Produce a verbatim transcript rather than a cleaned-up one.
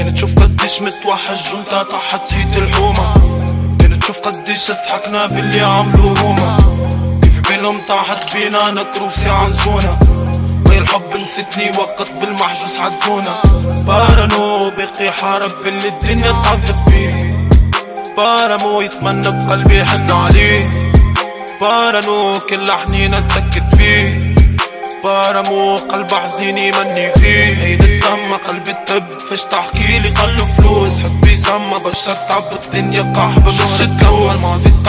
كانت تشوف قديش متوحش وانت تحت هيد الحومة. كانت تشوف قديش ضحكنا باللي عملو هما. كيف بالهم طاحت بينا نكروفسي عنزونا. ويا الحب نسيتني وقت بالمحجوز حدفونا. بارانو بقي حارب باللي الدنيا تعذب فيه. بارامو يتمنى في قلبي حن عليه. بارانو كل حنينة اتأكد فيه. بارامو قلب حزين يمني فيه. هيدا الدم قلبي التب فاش تحكيلي قلو فلوس. حبي سما بشرت عب الدنيا قحبة مش تكون ماضي